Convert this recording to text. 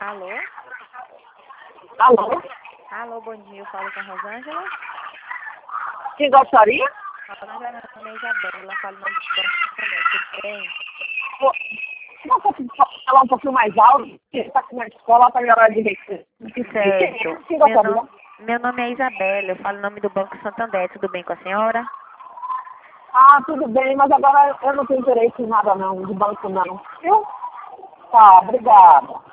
Alô? Alô? Alô, bom dia. Eu falo com a Rosângela. Quem gostaria? Rosângela, meu nome é Isabela. Falo no nome do Banco Santander. Tudo bem? Não posso falar um pouquinho mais alto? Porque está aqui na escola, está em hora de recreio. Certo. Quem gostaria? Meu nome é Isabela. Eu falo em nome do Banco Santander. Tudo bem com a senhora? Ah, tudo bem, mas agora eu não tenho interesse em nada não, de banco não. Viu? Tá, obrigada.